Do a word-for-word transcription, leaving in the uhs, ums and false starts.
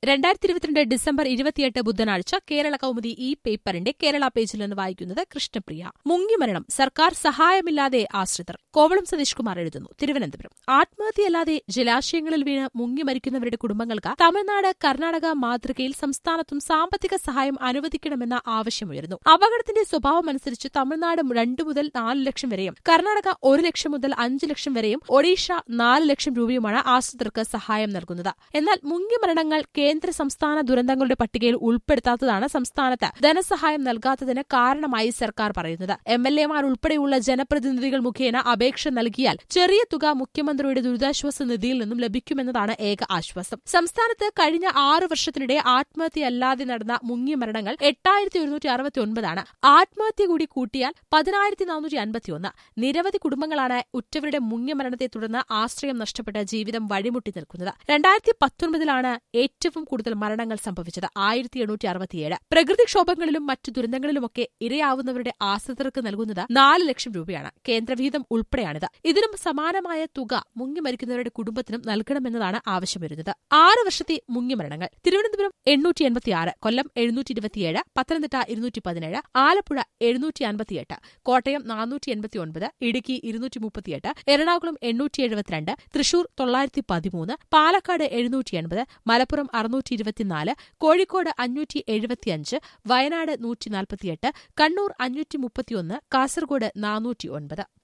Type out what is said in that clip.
രണ്ടായിരത്തി ഇരുപത്തിരണ്ട് ഡിസംബർ ഇരുപത്തിയെട്ട് ബുധനാഴ്ച കേരള കൗമുദി ഈ പേപ്പറിന്റെ കേരള പേജിൽ നിന്ന് വായിക്കുന്നത് കൃഷ്ണപ്രിയ. മുങ്ങിമരണം, സർക്കാർ സഹായമില്ലാതെ ആശ്രിതർ. കോവളം സതീഷ് കുമാർ എഴുതുന്നു, തിരുവനന്തപുരം. ആത്മഹത്യയല്ലാതെ ജലാശയങ്ങളിൽ വീണ് മുങ്ങിമരിക്കുന്നവരുടെ കുടുംബങ്ങൾക്ക് തമിഴ്നാട്, കർണാടക മാതൃകയിൽ സംസ്ഥാനത്തും സാമ്പത്തിക സഹായം അനുവദിക്കണമെന്ന ആവശ്യമുയർന്നു. അപകടത്തിന്റെ സ്വഭാവമനുസരിച്ച് തമിഴ്നാട് രണ്ടു മുതൽ നാല് ലക്ഷം വരെയും കർണാടക ഒരു ലക്ഷം മുതൽ അഞ്ച് ലക്ഷം വരെയും ഒഡീഷ നാല് ലക്ഷം രൂപയുമാണ് ആശ്രിതർക്ക് സഹായം നൽകുന്നത്. എന്നാൽ മുങ്ങിമരണങ്ങൾ കേന്ദ്ര സംസ്ഥാന ദുരന്തങ്ങളുടെ പട്ടികയിൽ ഉൾപ്പെടുത്താത്തതാണ് സംസ്ഥാനത്ത് ധനസഹായം നൽകാത്തതിന് കാരണമായി സർക്കാർ പറയുന്നത്. എം എൽ എമാർ ഉൾപ്പെടെയുള്ള ജനപ്രതിനിധികൾ മുഖേന അപേക്ഷ നൽകിയാൽ ചെറിയ തുക മുഖ്യമന്ത്രിയുടെ ദുരിതാശ്വാസ നിധിയിൽ നിന്നും ലഭിക്കുമെന്നതാണ് ഏക ആശ്വാസം. സംസ്ഥാനത്ത് കഴിഞ്ഞ ആറു വർഷത്തിനിടെ ആത്മഹത്യയല്ലാതെ നടന്ന മുങ്ങിമരണങ്ങൾ എട്ടായിരത്തി ഒരുന്നൂറ്റി അറുപത്തി ഒൻപതാണ്. ആത്മഹത്യ കൂടി കൂട്ടിയാൽ പതിനായിരത്തി നാനൂറ്റി അൻപത്തിയൊന്ന്. നിരവധി കുടുംബങ്ങളാണ് ഉറ്റവരുടെ മുങ്ങിമരണത്തെ തുടർന്ന് ആശ്രയം നഷ്ടപ്പെട്ട ജീവിതം വഴിമുട്ടി നിൽക്കുന്നത്. രണ്ടായിരത്തി പത്തൊൻപതിലാണ് ഏറ്റവും കൂടുതൽ മരണങ്ങൾ സംഭവിച്ചത്, ആയിരത്തി എണ്ണൂറ്റി അറുപത്തിയേഴ്. പ്രകൃതിക്ഷോഭങ്ങളിലും മറ്റു ദുരന്തങ്ങളിലുമൊക്കെ ഇരയാവുന്നവരുടെ ആശ്രിതർക്ക് നൽകുന്നത് നാല് ലക്ഷം രൂപയാണ്. കേന്ദ്രവിഹിതം ഉൾപ്പെടെയാണിത്. ഇതിനും സമാനമായ തുക മുങ്ങിമരിക്കുന്നവരുടെ കുടുംബത്തിനും നൽകണമെന്നതാണ് ആവശ്യം വരുന്നത്. ആറ് വർഷത്തെ മുങ്ങിമരണങ്ങൾ: തിരുവനന്തപുരം എണ്ണൂറ്റി എൺപത്തിയാറ്, കൊല്ലം എഴുന്നൂറ്റി ഇരുപത്തിയേഴ്, പത്തനംതിട്ട ഇരുന്നൂറ്റി പതിനേഴ്, ആലപ്പുഴ എഴുന്നൂറ്റി അൻപത്തിയെട്ട്, കോട്ടയം നാനൂറ്റി എൺപത്തി ഒൻപത്, ഇടുക്കി ഇരുന്നൂറ്റി മുപ്പത്തിയെട്ട്, എറണാകുളം എണ്ണൂറ്റി എഴുപത്തിരണ്ട്, തൃശൂർ തൊള്ളായിരത്തി പതിമൂന്ന്, പാലക്കാട് എഴുന്നൂറ്റി എൺപത്, മലപ്പുറം അറുന്നൂറ്റി ഇരുപത്തിനാല്, കോഴിക്കോട് അഞ്ഞൂറ്റി എഴുപത്തിയഞ്ച്, വയനാട് നൂറ്റി നാൽപ്പത്തിയെട്ട്, കണ്ണൂർ അഞ്ഞൂറ്റി മുപ്പത്തിയൊന്ന്, കാസർഗോഡ് നാനൂറ്റി ഒൻപത്.